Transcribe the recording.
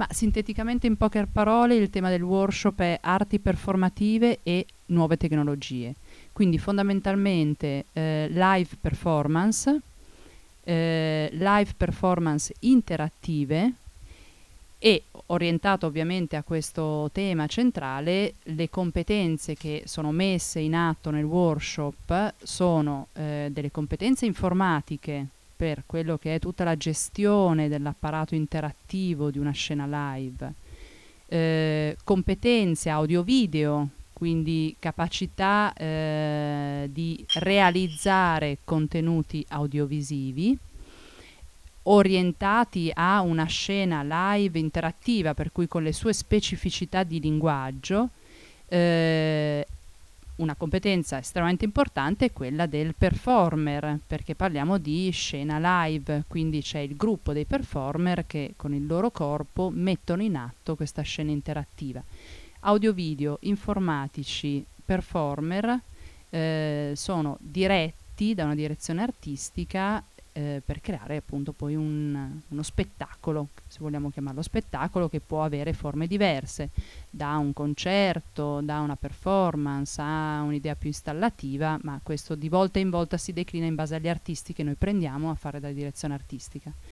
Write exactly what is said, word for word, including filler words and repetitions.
Ma sinteticamente, in poche parole, il tema del workshop è arti performative e nuove tecnologie. Quindi fondamentalmente eh, live performance, eh, live performance interattive e orientato ovviamente a questo tema centrale. Le competenze che sono messe in atto nel workshop sono eh, delle competenze informatiche per quello che è tutta la gestione dell'apparato interattivo di una scena live, eh, competenze audio-video, quindi capacità eh, di realizzare contenuti audiovisivi orientati a una scena live interattiva, per cui con le sue specificità di linguaggio. eh, una competenza estremamente importante è quella del performer, perché parliamo di scena live, quindi c'è il gruppo dei performer che con il loro corpo mettono in atto questa scena interattiva. Audio video, informatici, performer eh, sono diretti da una direzione artistica eh, per creare appunto poi un, uno spettacolo, se vogliamo chiamarlo spettacolo, che può avere forme diverse, da un concerto, da una performance a un'idea più installativa, ma questo di volta in volta si declina in base agli artisti che noi prendiamo a fare da direzione artistica.